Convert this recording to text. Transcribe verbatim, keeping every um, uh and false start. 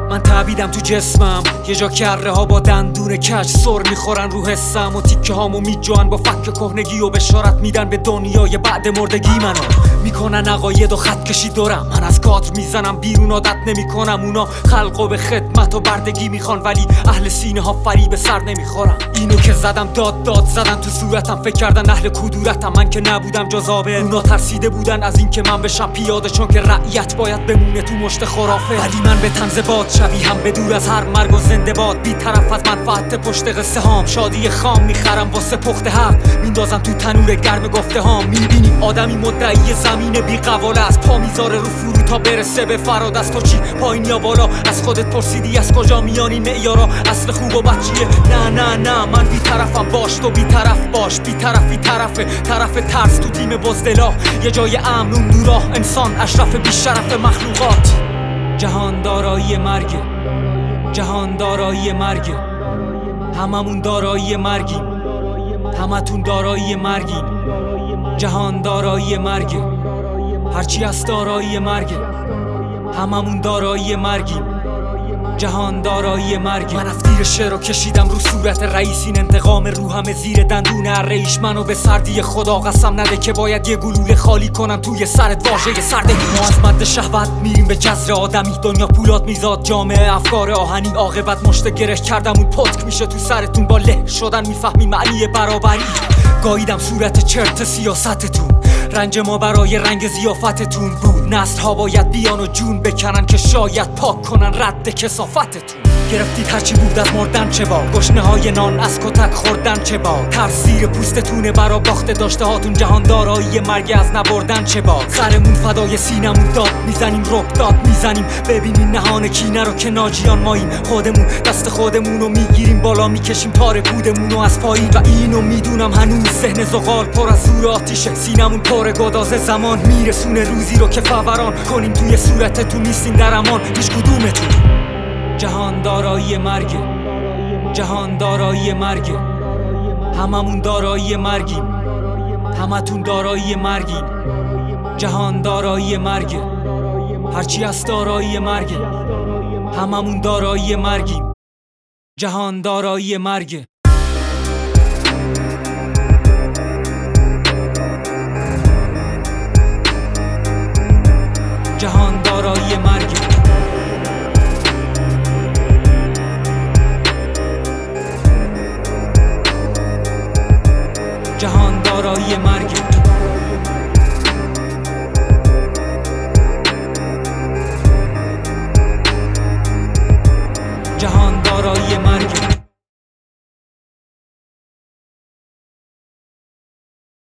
من تعبیدم تو جسمم، یه جا کره ها با دندون کج سر میخورن رو حسم و تیکه هامو میجوان با فک کهنگی و بشارت میدن به دنیای بعد مردگی. منو میکنن عقاید و خط کشی دورم، من از کادر میزنم بیرون عادت نمیکنم. اونا خلقو به خدمت و بردگی میخوان ولی اهل سینه ها فریب سر نمیخورم. اینو که زدم داد داد زدن تو صورتم، فکر کردن اهل کدورتم، من که نبودم جزابه. اونا ترسیده بودن از این که من بشم پیاده، چون که رعیت باید بمونه تو مشت خرافه. ولی من به طنز باد شبیهم به دور از هر مرگ و زنده باد، بی طرف از منفعت پشت قصه هام. شادی خام میخرم واسه پخت حق، میندازم تو تنور گرم گفته هام. میبینی آدمی مدعی زمین بی قواله است، پا میذاره رو فرو تا برسه به فراد. از تو چی پایین یا بالا؟ از خودت پرسیدی از کجا میان این معیارا؟ اصل خوب و بد چیه؟ نه نه نه من بی طرفم، باش تو بی طرف باش. بی طرفی طرفه، طرف ترس تو تیم بزدلا. یه جای امن اون دوراه، انسان اشرف بی شرف مخلوقات. جهان دارایی مرگه، جهان دارایی مرگه، هممون دارایی مرگیم، همتون دارایی مرگیم. جهان دارایی مرگه، هرچی از دارایی مرگه، هممون دارایی مرگیم. جهان دارایی مرگی. من افتیر شعر رو کشیدم رو صورت رئیسین، انتقام رو همه زیر دندون ریش. منو به سردی خدا قسم نده که باید یه گلوله خالی کنم توی سرت واژه سردگی. ما از مد شهوت میریم به جذر آدمی، دنیا پولاد میزاد جامعه افکار آهنی. عاقبت مشت گره کردم اون پتک میشه تو سرتون، با له شدن میفهمی معنی برابری. گاییدم صورت چرت سیاستتون، رنج ما برای رنگ ضیافتتون بود. نسل ها باید بیان و جون بکنن که شاید پاک کنن رد کثافتتون. گرفتید هرچی بود از مردن چه با، گشنه های نان از کتک خوردن چه با. ترس زیر پوستتونه برا باخته داشته هاتون، جهان دارایی مرگ از نبردن چه با. سرمون فدای سینمون داد میزنیم، رک داد میزنیم. ببینین نهان کینه رو که ناجیان ماییم. خودمون دست خودمون رو میگیریم بالا، میکشیم تار پودمون رو از پایین. و اینو میدونم هنوز ذهن زغال پر از زور آتیشه، سینمون پر گدازه. زمان میرسونه روزی رو که فوران کنیم توی صورتتون نیستین در امان هیچ کدومتون. جهان دارایی مرگه، جهان دارایی مرگه، هممون دارایی مرگیم، همتون دارایی مرگیم. جهان دارایی مرگه، هرچی از دارایی مرگه، هممون دارایی مرگیم. جهان دارایی مرگه. جهان دارایی مرگه، جهان دارایی مرگه، جهان دارایی مرگه.